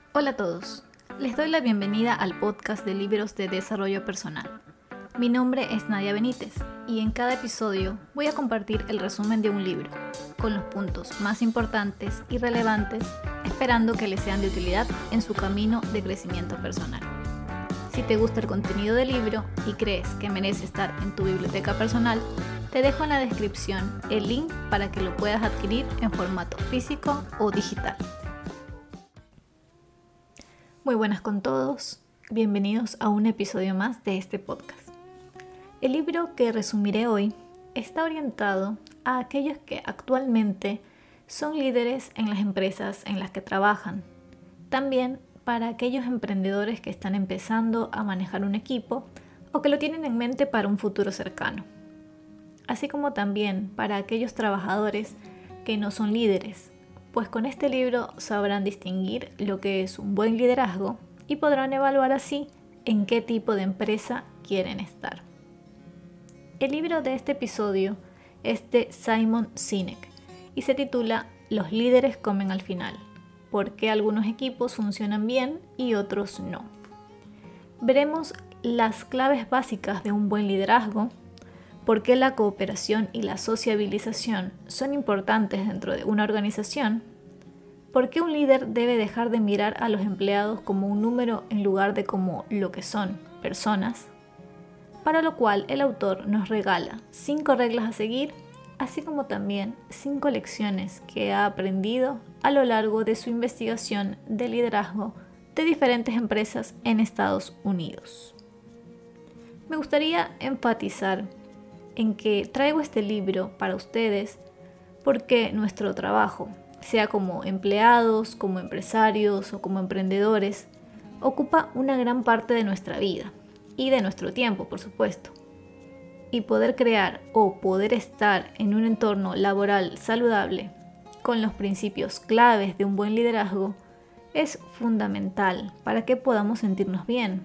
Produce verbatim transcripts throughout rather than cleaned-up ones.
Hola a todos, les doy la bienvenida al podcast de libros de desarrollo personal. Mi nombre es Nadia Benítez y en cada episodio voy a compartir el resumen de un libro, con los puntos más importantes y relevantes, esperando que les sean de utilidad en su camino de crecimiento personal. Si te gusta el contenido del libro y crees que merece estar en tu biblioteca personal, te dejo en la descripción el link para que lo puedas adquirir en formato físico o digital. Muy buenas con todos, bienvenidos a un episodio más de este podcast. El libro que resumiré hoy está orientado a aquellos que actualmente son líderes en las empresas en las que trabajan. También para aquellos emprendedores que están empezando a manejar un equipo o que lo tienen en mente para un futuro cercano. Así como también para aquellos trabajadores que no son líderes, pues con este libro sabrán distinguir lo que es un buen liderazgo y podrán evaluar así en qué tipo de empresa quieren estar. El libro de este episodio es de Simon Sinek y se titula Los líderes comen al final, por qué algunos equipos funcionan bien y otros no. Veremos las claves básicas de un buen liderazgo, por qué la cooperación y la sociabilización son importantes dentro de una organización, por qué un líder debe dejar de mirar a los empleados como un número en lugar de como lo que son, personas, para lo cual el autor nos regala cinco reglas a seguir, así como también cinco lecciones que ha aprendido a lo largo de su investigación de liderazgo de diferentes empresas en Estados Unidos. Me gustaría enfatizar en que traigo este libro para ustedes porque nuestro trabajo, sea como empleados, como empresarios o como emprendedores, ocupa una gran parte de nuestra vida y de nuestro tiempo, por supuesto. Y poder crear o poder estar en un entorno laboral saludable con los principios claves de un buen liderazgo es fundamental para que podamos sentirnos bien.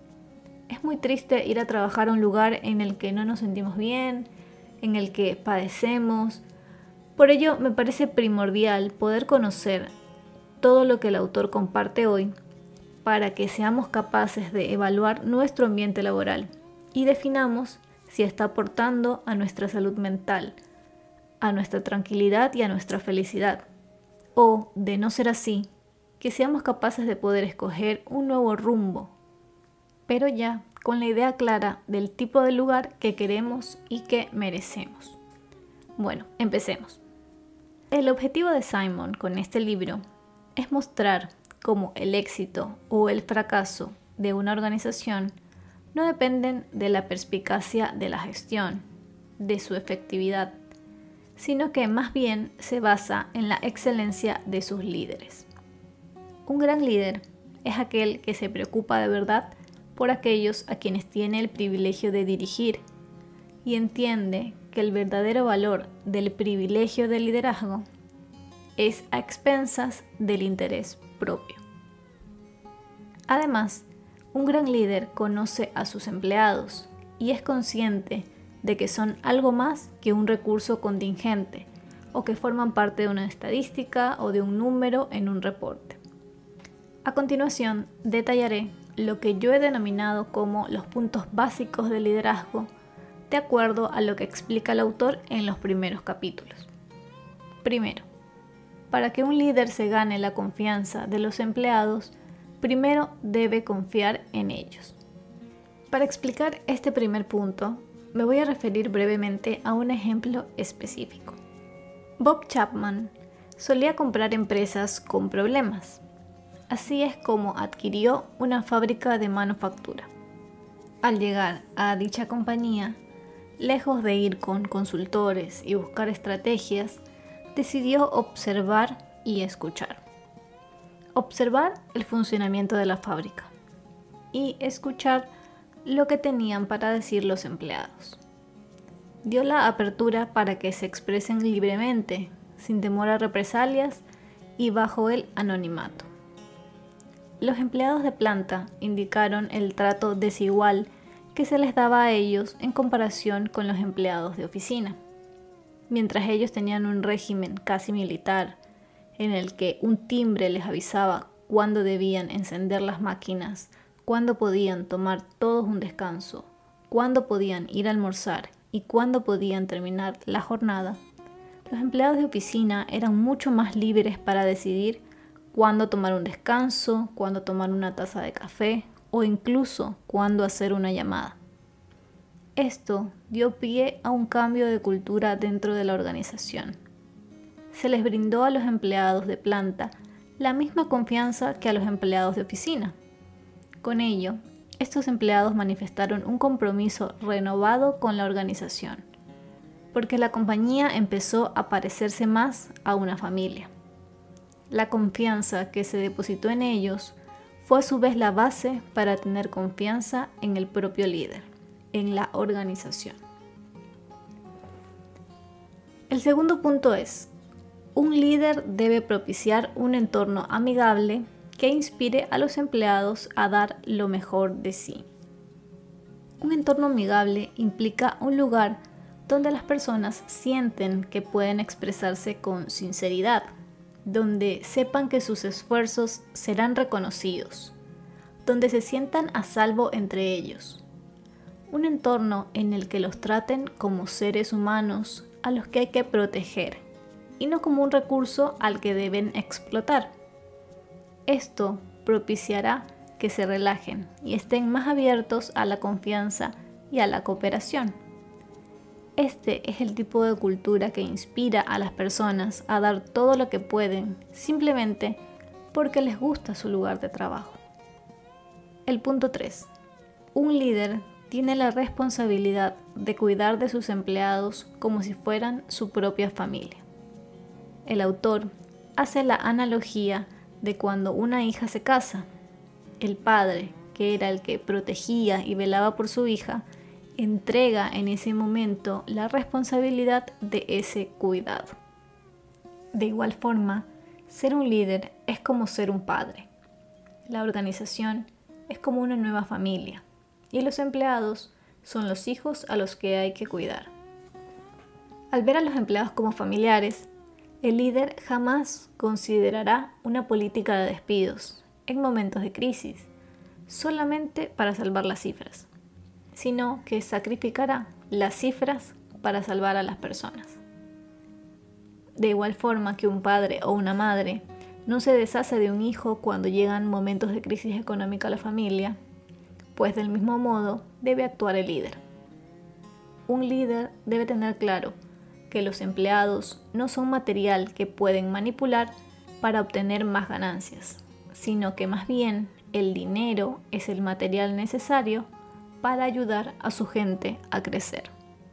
Es muy triste ir a trabajar a un lugar en el que no nos sentimos bien, en el que padecemos. Por ello, me parece primordial poder conocer todo lo que el autor comparte hoy para que seamos capaces de evaluar nuestro ambiente laboral y definamos si está aportando a nuestra salud mental, a nuestra tranquilidad y a nuestra felicidad. O, de no ser así, que seamos capaces de poder escoger un nuevo rumbo, pero ya con la idea clara del tipo de lugar que queremos y que merecemos. Bueno, empecemos. El objetivo de Simon con este libro es mostrar cómo el éxito o el fracaso de una organización no dependen de la perspicacia de la gestión, de su efectividad, sino que más bien se basa en la excelencia de sus líderes. Un gran líder es aquel que se preocupa de verdad por aquellos a quienes tiene el privilegio de dirigir y entiende que el verdadero valor del privilegio del liderazgo es a expensas del interés propio. Además, un gran líder conoce a sus empleados y es consciente de que son algo más que un recurso contingente o que forman parte de una estadística o de un número en un reporte. A continuación, detallaré lo que yo he denominado como los puntos básicos del liderazgo, de acuerdo a lo que explica el autor en los primeros capítulos. Primero, para que un líder se gane la confianza de los empleados, primero debe confiar en ellos. Para explicar este primer punto, me voy a referir brevemente a un ejemplo específico. Bob Chapman solía comprar empresas con problemas. Así es como adquirió una fábrica de manufactura. Al llegar a dicha compañía, lejos de ir con consultores y buscar estrategias, decidió observar y escuchar. Observar el funcionamiento de la fábrica y escuchar lo que tenían para decir los empleados. Dio la apertura para que se expresen libremente, sin temor a represalias y bajo el anonimato. Los empleados de planta indicaron el trato desigual que se les daba a ellos en comparación con los empleados de oficina. Mientras ellos tenían un régimen casi militar, en el que un timbre les avisaba cuándo debían encender las máquinas, cuándo podían tomar todos un descanso, cuándo podían ir a almorzar y cuándo podían terminar la jornada, los empleados de oficina eran mucho más libres para decidir cuándo tomar un descanso, cuándo tomar una taza de café o incluso cuándo hacer una llamada. Esto dio pie a un cambio de cultura dentro de la organización. Se les brindó a los empleados de planta la misma confianza que a los empleados de oficina. Con ello, estos empleados manifestaron un compromiso renovado con la organización, porque la compañía empezó a parecerse más a una familia. La confianza que se depositó en ellos fue a su vez la base para tener confianza en el propio líder, en la organización. El segundo punto es, un líder debe propiciar un entorno amigable que inspire a los empleados a dar lo mejor de sí. Un entorno amigable implica un lugar donde las personas sienten que pueden expresarse con sinceridad, donde sepan que sus esfuerzos serán reconocidos, donde se sientan a salvo entre ellos. Un entorno en el que los traten como seres humanos a los que hay que proteger y no como un recurso al que deben explotar. Esto propiciará que se relajen y estén más abiertos a la confianza y a la cooperación. Este es el tipo de cultura que inspira a las personas a dar todo lo que pueden simplemente porque les gusta su lugar de trabajo. El punto tres. Un líder tiene la responsabilidad de cuidar de sus empleados como si fueran su propia familia. El autor hace la analogía de cuando una hija se casa. El padre, que era el que protegía y velaba por su hija, entrega en ese momento la responsabilidad de ese cuidado. De igual forma, ser un líder es como ser un padre. La organización es como una nueva familia y los empleados son los hijos a los que hay que cuidar. Al ver a los empleados como familiares, el líder jamás considerará una política de despidos en momentos de crisis, solamente para salvar las cifras, sino que sacrificará las cifras para salvar a las personas. De igual forma que un padre o una madre no se deshace de un hijo cuando llegan momentos de crisis económica a la familia, pues del mismo modo debe actuar el líder. Un líder debe tener claro que los empleados no son material que pueden manipular para obtener más ganancias, sino que más bien el dinero es el material necesario para ayudar a su gente a crecer.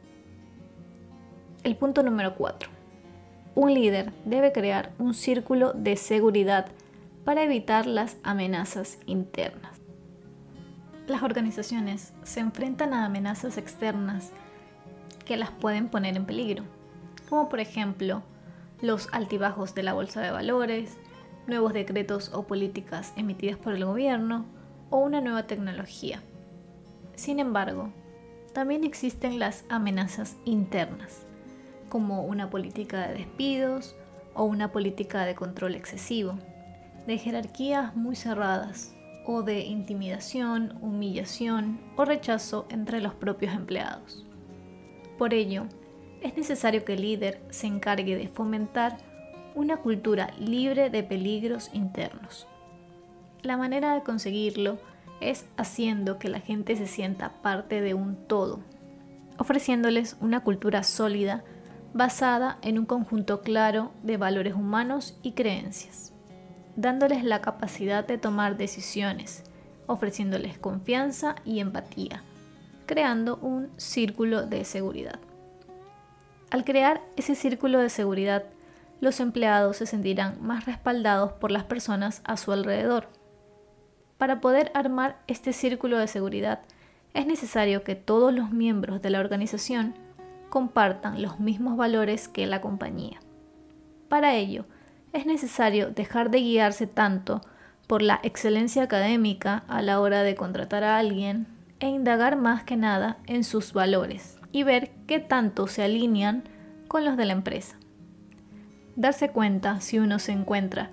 El punto número cuatro. Un líder debe crear un círculo de seguridad para evitar las amenazas internas. Las organizaciones se enfrentan a amenazas externas que las pueden poner en peligro, como por ejemplo los altibajos de la bolsa de valores, nuevos decretos o políticas emitidas por el gobierno o una nueva tecnología. Sin embargo, también existen las amenazas internas, como una política de despidos o una política de control excesivo, de jerarquías muy cerradas o de intimidación, humillación o rechazo entre los propios empleados. Por ello, es necesario que el líder se encargue de fomentar una cultura libre de peligros internos. La manera de conseguirlo es haciendo que la gente se sienta parte de un todo, ofreciéndoles una cultura sólida basada en un conjunto claro de valores humanos y creencias, dándoles la capacidad de tomar decisiones, ofreciéndoles confianza y empatía, creando un círculo de seguridad. Al crear ese círculo de seguridad, los empleados se sentirán más respaldados por las personas a su alrededor. Para poder armar este círculo de seguridad, es necesario que todos los miembros de la organización compartan los mismos valores que la compañía. Para ello, es necesario dejar de guiarse tanto por la excelencia académica a la hora de contratar a alguien e indagar más que nada en sus valores y ver qué tanto se alinean con los de la empresa. Darse cuenta si uno se encuentra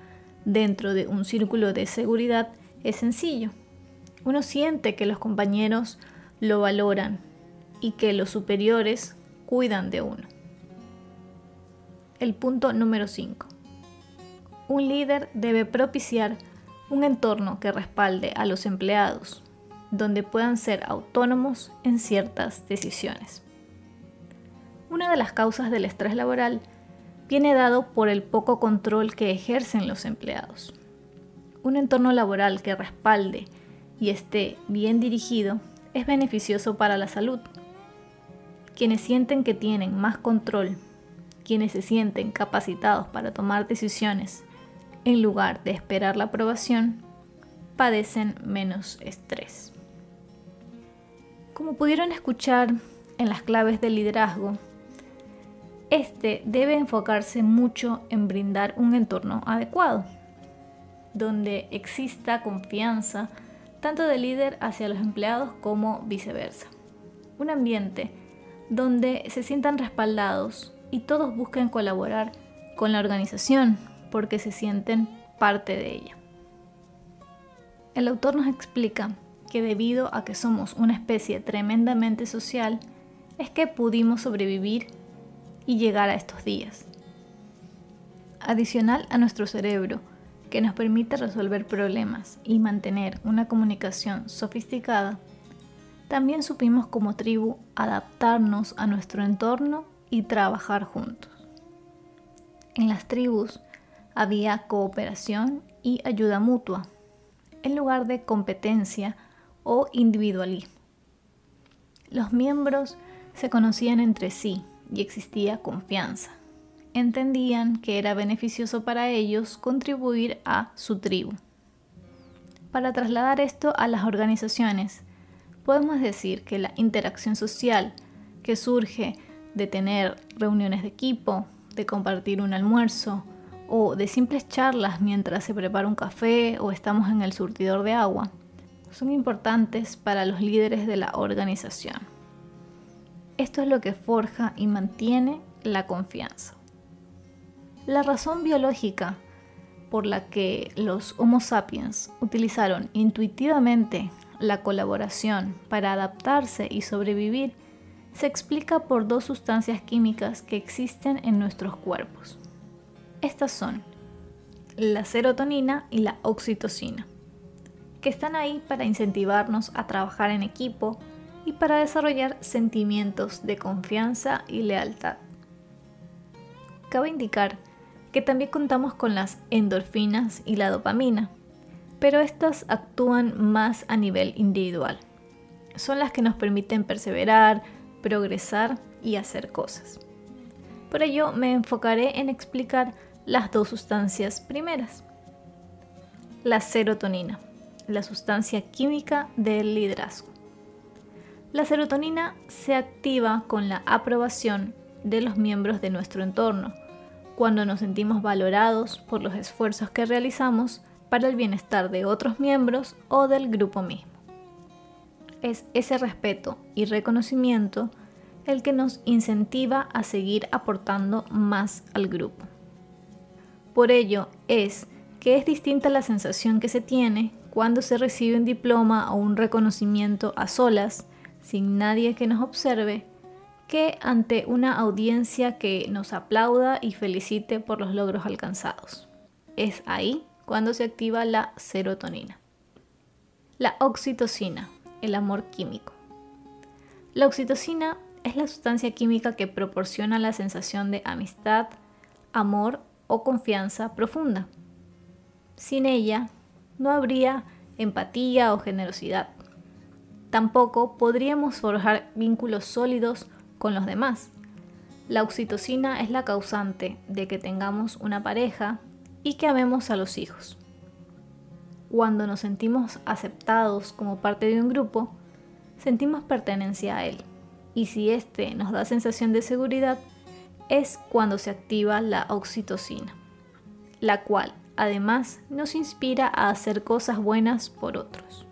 dentro de un círculo de seguridad es sencillo. Uno siente que los compañeros lo valoran y que los superiores cuidan de uno. El punto número cinco. Un líder debe propiciar un entorno que respalde a los empleados, donde puedan ser autónomos en ciertas decisiones. Una de las causas del estrés laboral viene dado por el poco control que ejercen los empleados. Un entorno laboral que respalde y esté bien dirigido es beneficioso para la salud. Quienes sienten que tienen más control, quienes se sienten capacitados para tomar decisiones en lugar de esperar la aprobación, padecen menos estrés. Como pudieron escuchar en las claves del liderazgo, este debe enfocarse mucho en brindar un entorno adecuado, donde exista confianza tanto del líder hacia los empleados como viceversa. Un ambiente donde se sientan respaldados y todos busquen colaborar con la organización porque se sienten parte de ella. El autor nos explica que debido a que somos una especie tremendamente social, es que pudimos sobrevivir y llegar a estos días. Adicional a nuestro cerebro, que nos permite resolver problemas y mantener una comunicación sofisticada, también supimos como tribu adaptarnos a nuestro entorno y trabajar juntos. En las tribus había cooperación y ayuda mutua, en lugar de competencia o individualismo. Los miembros se conocían entre sí y existía confianza. Entendían que era beneficioso para ellos contribuir a su tribu. Para trasladar esto a las organizaciones, podemos decir que la interacción social que surge de tener reuniones de equipo, de compartir un almuerzo o de simples charlas mientras se prepara un café o estamos en el surtidor de agua, son importantes para los líderes de la organización. Esto es lo que forja y mantiene la confianza. La razón biológica por la que los Homo sapiens utilizaron intuitivamente la colaboración para adaptarse y sobrevivir se explica por dos sustancias químicas que existen en nuestros cuerpos. Estas son la serotonina y la oxitocina, que están ahí para incentivarnos a trabajar en equipo y para desarrollar sentimientos de confianza y lealtad. Cabe indicar que también contamos con las endorfinas y la dopamina, pero estas actúan más a nivel individual. Son las que nos permiten perseverar, progresar y hacer cosas. Por ello me enfocaré en explicar las dos sustancias primeras. La serotonina, la sustancia química del liderazgo. La serotonina se activa con la aprobación de los miembros de nuestro entorno, cuando nos sentimos valorados por los esfuerzos que realizamos para el bienestar de otros miembros o del grupo mismo. Es ese respeto y reconocimiento el que nos incentiva a seguir aportando más al grupo. Por ello es que es distinta la sensación que se tiene cuando se recibe un diploma o un reconocimiento a solas, sin nadie que nos observe, que ante una audiencia que nos aplauda y felicite por los logros alcanzados. Es ahí cuando se activa la serotonina. La oxitocina, el amor químico. La oxitocina es la sustancia química que proporciona la sensación de amistad, amor o confianza profunda. Sin ella, no habría empatía o generosidad. Tampoco podríamos forjar vínculos sólidos con los demás. La oxitocina es la causante de que tengamos una pareja y que amemos a los hijos. Cuando nos sentimos aceptados como parte de un grupo, sentimos pertenencia a él. Y si este nos da sensación de seguridad, es cuando se activa la oxitocina, la cual además nos inspira a hacer cosas buenas por otros.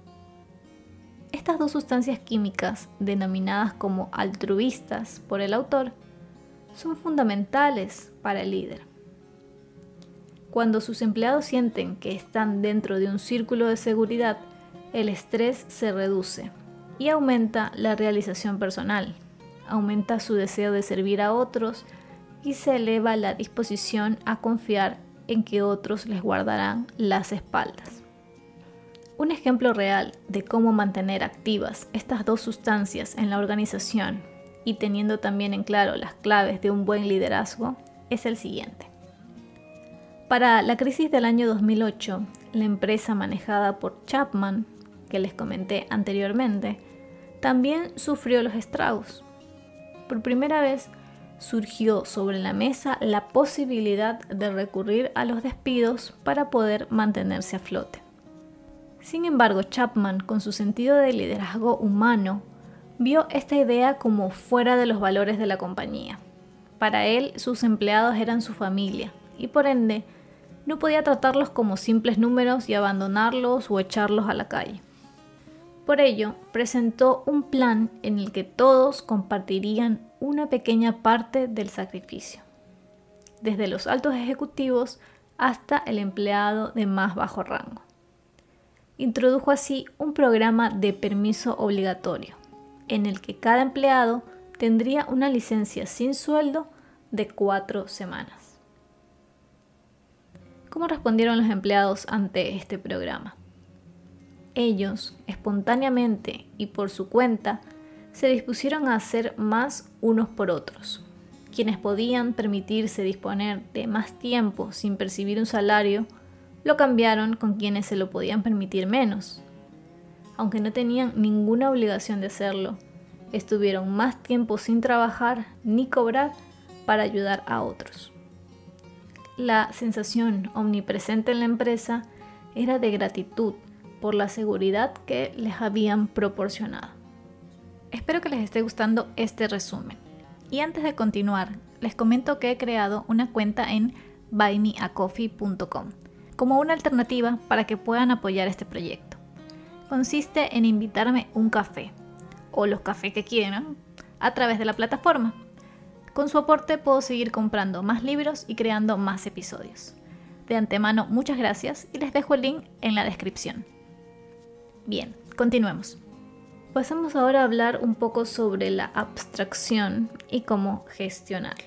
Estas dos sustancias químicas, denominadas como altruistas por el autor, son fundamentales para el líder. Cuando sus empleados sienten que están dentro de un círculo de seguridad, el estrés se reduce y aumenta la realización personal, aumenta su deseo de servir a otros y se eleva la disposición a confiar en que otros les guardarán las espaldas. Un ejemplo real de cómo mantener activas estas dos sustancias en la organización y teniendo también en claro las claves de un buen liderazgo es el siguiente. Para la crisis del año dos mil ocho, la empresa manejada por Chapman, que les comenté anteriormente, también sufrió los estragos. Por primera vez surgió sobre la mesa la posibilidad de recurrir a los despidos para poder mantenerse a flote. Sin embargo, Chapman, con su sentido de liderazgo humano, vio esta idea como fuera de los valores de la compañía. Para él, sus empleados eran su familia y por ende no podía tratarlos como simples números y abandonarlos o echarlos a la calle. Por ello, presentó un plan en el que todos compartirían una pequeña parte del sacrificio, desde los altos ejecutivos hasta el empleado de más bajo rango. Introdujo así un programa de permiso obligatorio, en el que cada empleado tendría una licencia sin sueldo de cuatro semanas. ¿Cómo respondieron los empleados ante este programa? Ellos, espontáneamente y por su cuenta, se dispusieron a hacer más unos por otros. Quienes podían permitirse disponer de más tiempo sin percibir un salario, lo cambiaron con quienes se lo podían permitir menos. Aunque no tenían ninguna obligación de hacerlo, estuvieron más tiempo sin trabajar ni cobrar para ayudar a otros. La sensación omnipresente en la empresa era de gratitud por la seguridad que les habían proporcionado. Espero que les esté gustando este resumen. Y antes de continuar, les comento que he creado una cuenta en buy me a coffee punto com como una alternativa para que puedan apoyar este proyecto. Consiste en invitarme un café, o los cafés que quieran, a través de la plataforma. Con su aporte puedo seguir comprando más libros y creando más episodios. De antemano, muchas gracias y les dejo el link en la descripción. Bien, continuemos. Pasamos ahora a hablar un poco sobre la abstracción y cómo gestionarla.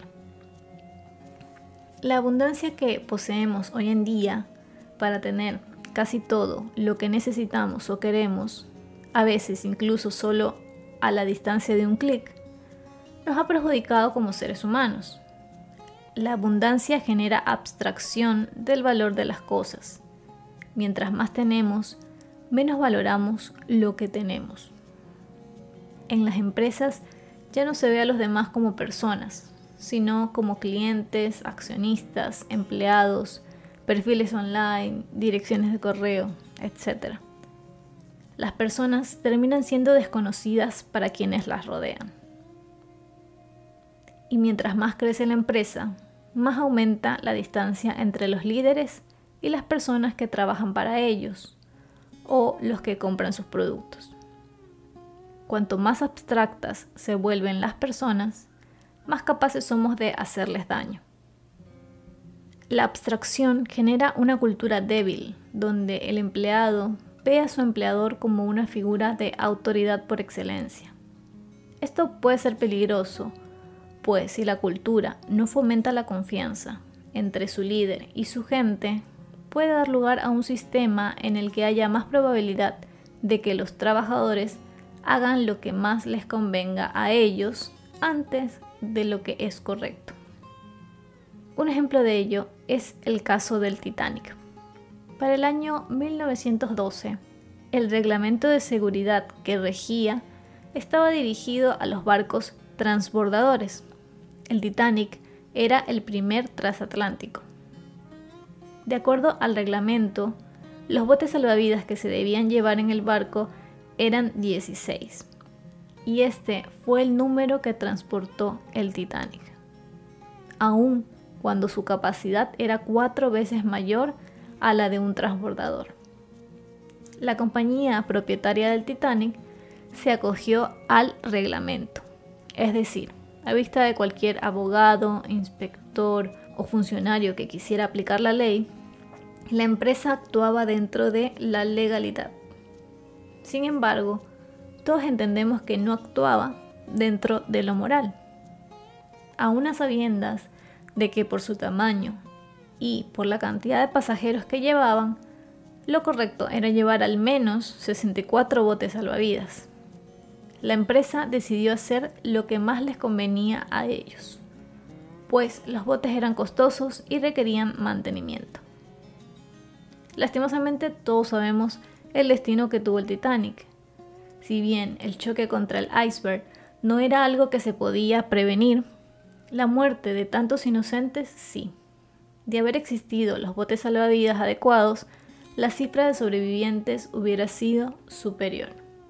La abundancia que poseemos hoy en día para tener casi todo lo que necesitamos o queremos, a veces incluso solo a la distancia de un clic, nos ha perjudicado como seres humanos. La abundancia genera abstracción del valor de las cosas. Mientras más tenemos, menos valoramos lo que tenemos. En las empresas ya no se ve a los demás como personas, sino como clientes, accionistas, empleados, perfiles online, direcciones de correo, etcétera. Las personas terminan siendo desconocidas para quienes las rodean. Y mientras más crece la empresa, más aumenta la distancia entre los líderes y las personas que trabajan para ellos o los que compran sus productos. Cuanto más abstractas se vuelven las personas, más capaces somos de hacerles daño. La abstracción genera una cultura débil, donde el empleado ve a su empleador como una figura de autoridad por excelencia. Esto puede ser peligroso, pues si la cultura no fomenta la confianza entre su líder y su gente, puede dar lugar a un sistema en el que haya más probabilidad de que los trabajadores hagan lo que más les convenga a ellos antes de lo que es correcto. Un ejemplo de ello es el caso del Titanic. Para el año mil novecientos doce, el reglamento de seguridad que regía estaba dirigido a los barcos transbordadores. El Titanic era el primer transatlántico. De acuerdo al reglamento, los botes salvavidas que se debían llevar en el barco eran dieciséis, y este fue el número que transportó el Titanic, aun cuando su capacidad era cuatro veces mayor a la de un transbordador. La compañía propietaria del Titanic se acogió al reglamento, es decir, a vista de cualquier abogado, inspector o funcionario que quisiera aplicar la ley, la empresa actuaba dentro de la legalidad. Sin embargo, todos entendemos que no actuaba dentro de lo moral. Aún a sabiendas de que por su tamaño y por la cantidad de pasajeros que llevaban, lo correcto era llevar al menos sesenta y cuatro botes salvavidas. La empresa decidió hacer lo que más les convenía a ellos, pues los botes eran costosos y requerían mantenimiento. Lastimosamente todos sabemos el destino que tuvo el Titanic. Si bien el choque contra el iceberg no era algo que se podía prevenir, la muerte de tantos inocentes sí. De haber existido los botes salvavidas adecuados, la cifra de sobrevivientes hubiera sido superior.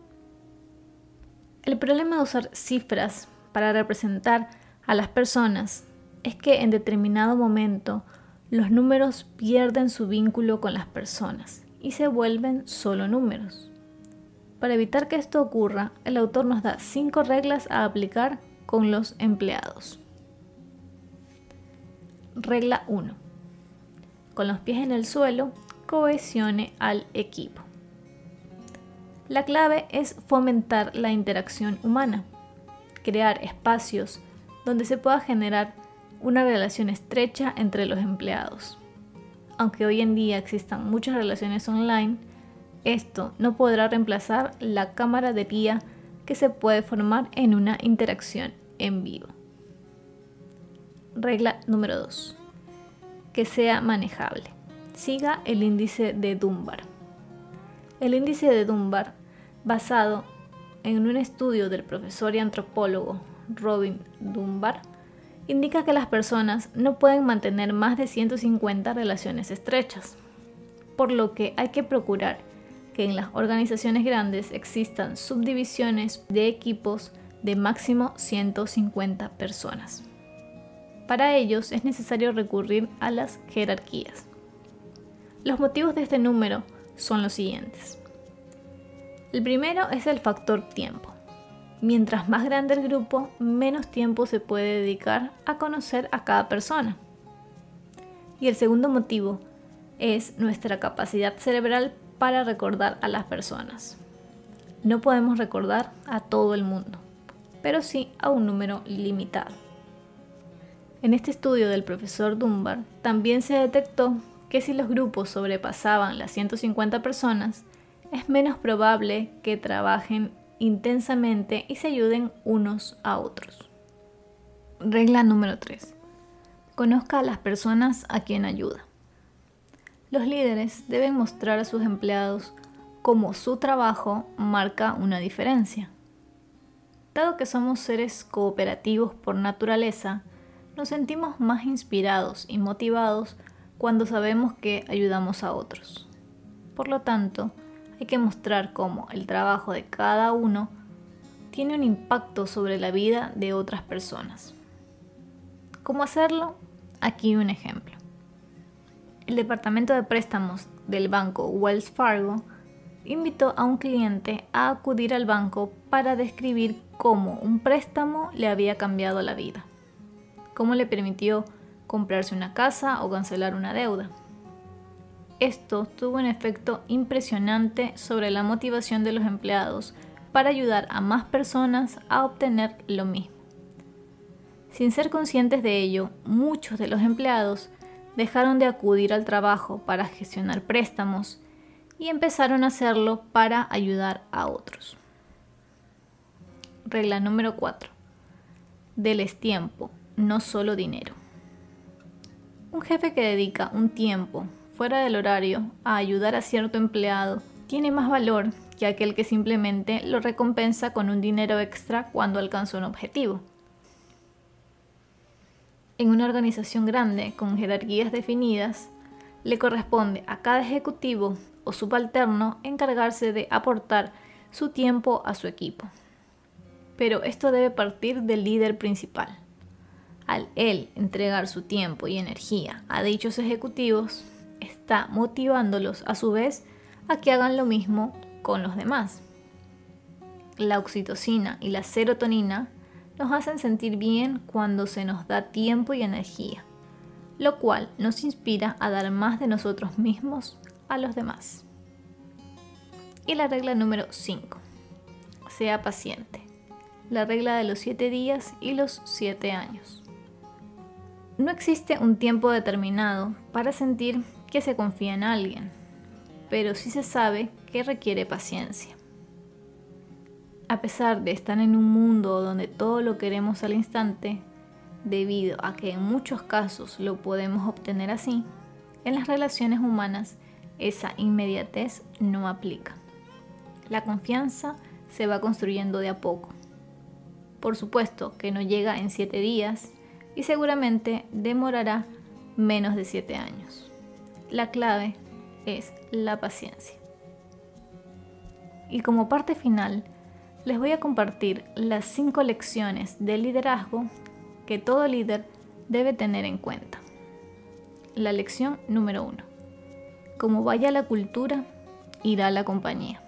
El problema de usar cifras para representar a las personas es que en determinado momento los números pierden su vínculo con las personas y se vuelven solo números. Para evitar que esto ocurra, el autor nos da cinco reglas a aplicar con los empleados. Regla uno. Con los pies en el suelo, cohesione al equipo. La clave es fomentar la interacción humana, crear espacios donde se pueda generar una relación estrecha entre los empleados. Aunque hoy en día existan muchas relaciones online, esto no podrá reemplazar la camaradería que se puede formar en una interacción en vivo. Regla número dos. Que sea manejable. Siga el índice de Dunbar. El índice de Dunbar, basado en un estudio del profesor y antropólogo Robin Dunbar, indica que las personas no pueden mantener más de ciento cincuenta relaciones estrechas, por lo que hay que procurar que en las organizaciones grandes existan subdivisiones de equipos de máximo ciento cincuenta personas. Para ellos es necesario recurrir a las jerarquías. Los motivos de este número son los siguientes. El primero es el factor tiempo. Mientras más grande el grupo, menos tiempo se puede dedicar a conocer a cada persona. Y el segundo motivo es nuestra capacidad cerebral para recordar a las personas. No podemos recordar a todo el mundo, pero sí a un número limitado. En este estudio del profesor Dunbar también se detectó que si los grupos sobrepasaban las ciento cincuenta personas, es menos probable que trabajen intensamente y se ayuden unos a otros. Regla número tres. Conozca a las personas a quien ayuda. Los líderes deben mostrar a sus empleados cómo su trabajo marca una diferencia. Dado que somos seres cooperativos por naturaleza, nos sentimos más inspirados y motivados cuando sabemos que ayudamos a otros. Por lo tanto, hay que mostrar cómo el trabajo de cada uno tiene un impacto sobre la vida de otras personas. ¿Cómo hacerlo? Aquí un ejemplo. El departamento de préstamos del banco Wells Fargo invitó a un cliente a acudir al banco para describir cómo un préstamo le había cambiado la vida, cómo le permitió comprarse una casa o cancelar una deuda. Esto tuvo un efecto impresionante sobre la motivación de los empleados para ayudar a más personas a obtener lo mismo. Sin ser conscientes de ello, muchos de los empleados dejaron de acudir al trabajo para gestionar préstamos y empezaron a hacerlo para ayudar a otros. Regla número cuatro. Deles tiempo, no solo dinero. Un jefe que dedica un tiempo fuera del horario a ayudar a cierto empleado tiene más valor que aquel que simplemente lo recompensa con un dinero extra cuando alcanza un objetivo. En una organización grande con jerarquías definidas, le corresponde a cada ejecutivo o subalterno encargarse de aportar su tiempo a su equipo. Pero esto debe partir del líder principal. Al él entregar su tiempo y energía a dichos ejecutivos, está motivándolos a su vez a que hagan lo mismo con los demás. La oxitocina y la serotonina nos hacen sentir bien cuando se nos da tiempo y energía, lo cual nos inspira a dar más de nosotros mismos a los demás. Y la regla número cinco. Sea paciente. La regla de los siete días y los siete años. No existe un tiempo determinado para sentir que se confía en alguien, pero sí se sabe que requiere paciencia. A pesar de estar en un mundo donde todo lo queremos al instante, debido a que en muchos casos lo podemos obtener así, en las relaciones humanas esa inmediatez no aplica. La confianza se va construyendo de a poco. Por supuesto que no llega en siete días y seguramente demorará menos de siete años. La clave es la paciencia. Y como parte final, les voy a compartir las cinco lecciones de liderazgo que todo líder debe tener en cuenta. La lección número uno. Como vaya la cultura, irá la compañía.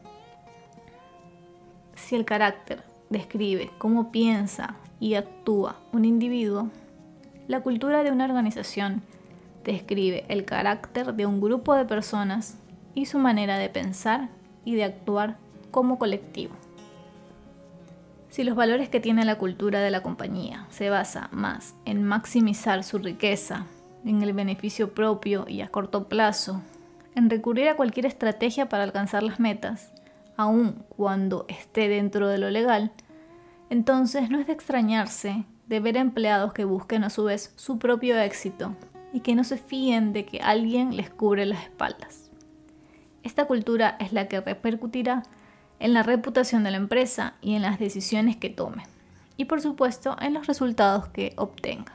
Si el carácter describe cómo piensa y actúa un individuo, la cultura de una organización describe el carácter de un grupo de personas y su manera de pensar y de actuar como colectivo. Si los valores que tiene la cultura de la compañía se basa más en maximizar su riqueza, en el beneficio propio y a corto plazo, en recurrir a cualquier estrategia para alcanzar las metas, aun cuando esté dentro de lo legal, entonces no es de extrañarse de ver empleados que busquen a su vez su propio éxito y que no se fíen de que alguien les cubre las espaldas. Esta cultura es la que repercutirá en la reputación de la empresa y en las decisiones que tome, y por supuesto en los resultados que obtenga.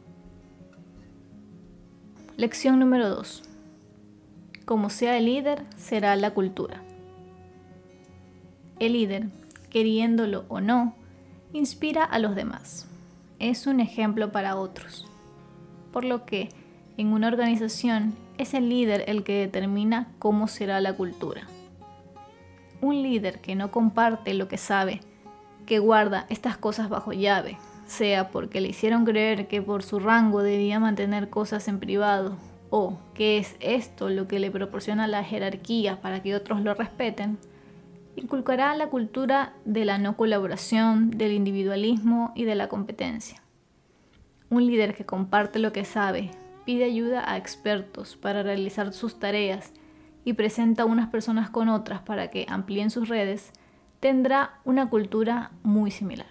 Lección número dos. Como sea el líder, será la cultura. El líder, queriéndolo o no, inspira a los demás. Es un ejemplo para otros. Por lo que, en una organización, es el líder el que determina cómo será la cultura. Un líder que no comparte lo que sabe, que guarda estas cosas bajo llave, sea porque le hicieron creer que por su rango debía mantener cosas en privado, o que es esto lo que le proporciona la jerarquía para que otros lo respeten, inculcará la cultura de la no colaboración, del individualismo y de la competencia. Un líder que comparte lo que sabe, pide ayuda a expertos para realizar sus tareas y presenta a unas personas con otras para que amplíen sus redes, tendrá una cultura muy similar.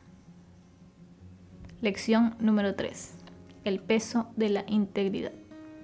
Lección número tres. El peso de la integridad.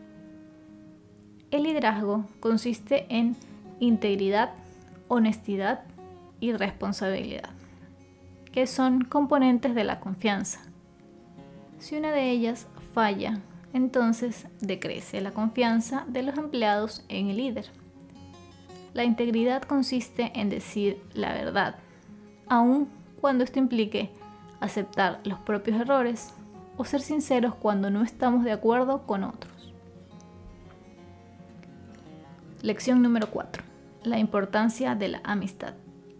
El liderazgo consiste en integridad, honestidad y responsabilidad, que son componentes de la confianza. Si una de ellas falla, entonces decrece la confianza de los empleados en el líder. La integridad consiste en decir la verdad, aun cuando esto implique aceptar los propios errores o ser sinceros cuando no estamos de acuerdo con otros. Lección número cuatro. La importancia de la amistad.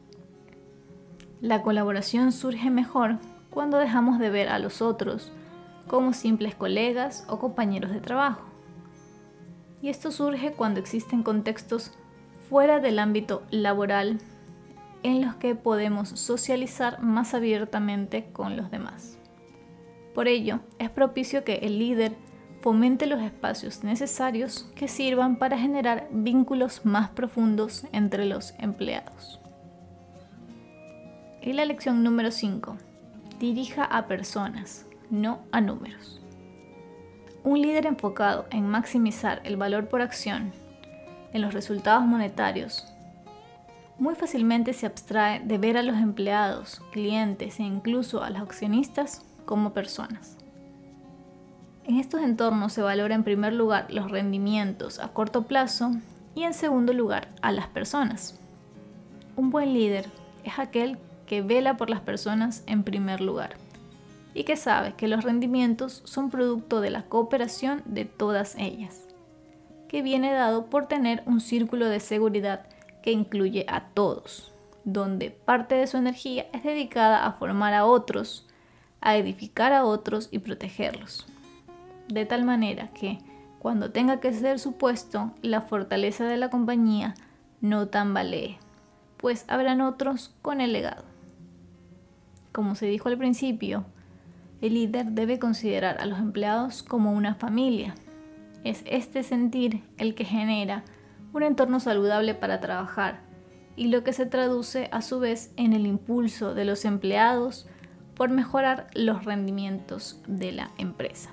La colaboración surge mejor cuando dejamos de ver a los otros como simples colegas o compañeros de trabajo. Y esto surge cuando existen contextos fuera del ámbito laboral en los que podemos socializar más abiertamente con los demás. Por ello, es propicio que el líder fomente los espacios necesarios que sirvan para generar vínculos más profundos entre los empleados. Y la lección número cinco. Dirija a personas, no a números. Un líder enfocado en maximizar el valor por acción, en los resultados monetarios, muy fácilmente se abstrae de ver a los empleados, clientes e incluso a los accionistas como personas. En estos entornos se valora en primer lugar los rendimientos a corto plazo y en segundo lugar a las personas. Un buen líder es aquel que vela por las personas en primer lugar y que sabe que los rendimientos son producto de la cooperación de todas ellas, que viene dado por tener un círculo de seguridad que incluye a todos, donde parte de su energía es dedicada a formar a otros, a edificar a otros y protegerlos. de tal manera que cuando tenga que ceder su puesto, la fortaleza de la compañía no tambalee, pues habrán otros con el legado. Como se dijo al principio, el líder debe considerar a los empleados como una familia. Es este sentir el que genera un entorno saludable para trabajar y lo que se traduce a su vez en el impulso de los empleados por mejorar los rendimientos de la empresa.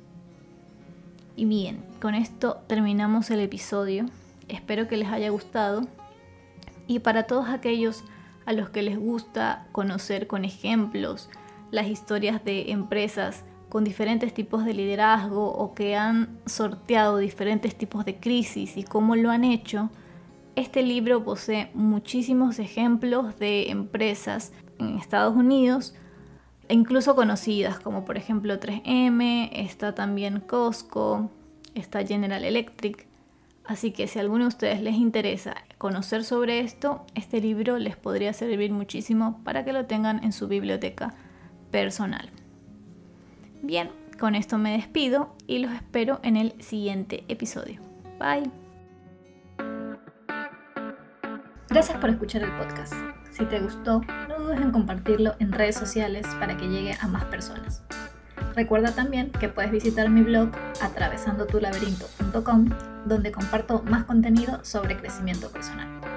Y bien, con esto terminamos el episodio. Espero que les haya gustado. Y para todos aquellos a los que les gusta conocer con ejemplos las historias de empresas con diferentes tipos de liderazgo o que han sorteado diferentes tipos de crisis y cómo lo han hecho, este libro posee muchísimos ejemplos de empresas en Estados Unidos, incluso conocidas como por ejemplo tres eme, está también Costco, está General Electric. Así que si a alguno de ustedes les interesa conocer sobre esto, este libro les podría servir muchísimo para que lo tengan en su biblioteca personal. Bien, con esto me despido y los espero en el siguiente episodio. Bye. Gracias por escuchar el podcast. Si te gustó, no dudes en compartirlo en redes sociales para que llegue a más personas. Recuerda también que puedes visitar mi blog atravesando tu laberinto punto com, donde comparto más contenido sobre crecimiento personal.